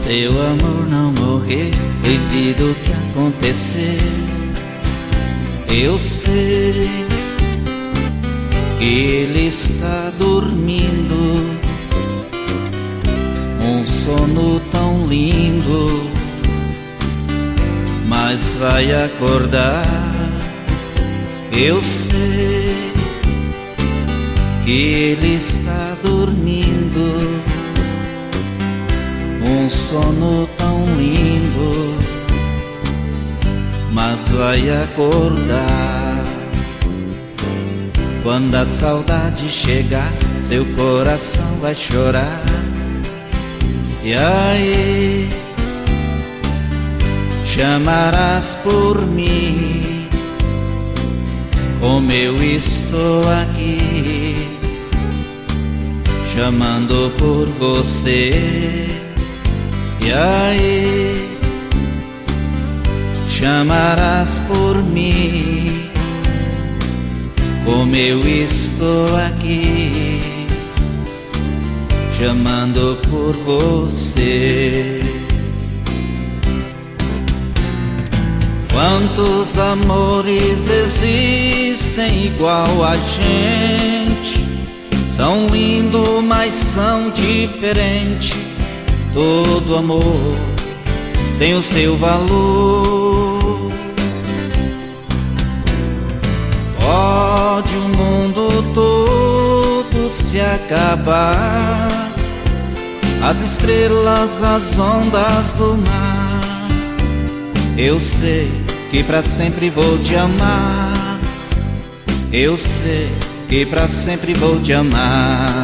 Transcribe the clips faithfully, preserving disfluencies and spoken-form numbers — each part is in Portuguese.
Seu amor não morreu devido ao que aconteceu. Eu sei que ele está dormindo, um sono tão lindo, mas vai acordar. Eu sei que ele está dormindo, um sono tão lindo, mas vai acordar. Quando a saudade chegar, seu coração vai chorar. E aí chamarás por mim, como eu estou aqui, chamando por você. E aí chamarás por mim, como eu estou aqui, chamando por você. Quantos amores existem igual a gente? São lindos, mas são diferentes. Todo amor tem o seu valor. Pode o mundo todo se acabar, as estrelas, as ondas do mar, eu sei que pra sempre vou te amar. Eu sei que pra sempre vou te amar.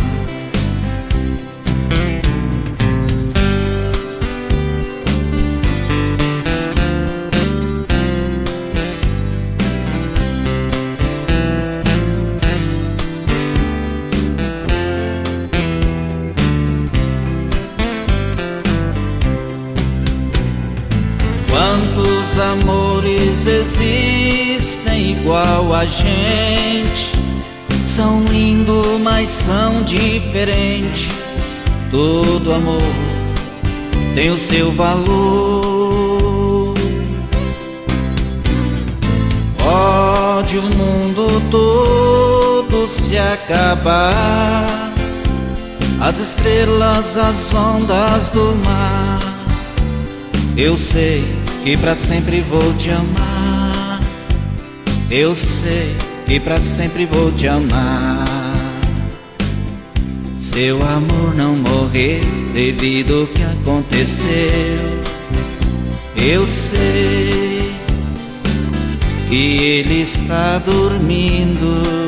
Quantos amores existem igual a gente? São lindos, mas são diferentes. Todo amor tem o seu valor. Pode o mundo todo se acabar, as estrelas, as ondas do mar, eu sei que pra sempre vou te amar. Eu sei que pra sempre vou te amar. Seu amor não morreu devido ao que aconteceu. Eu sei que ele está dormindo,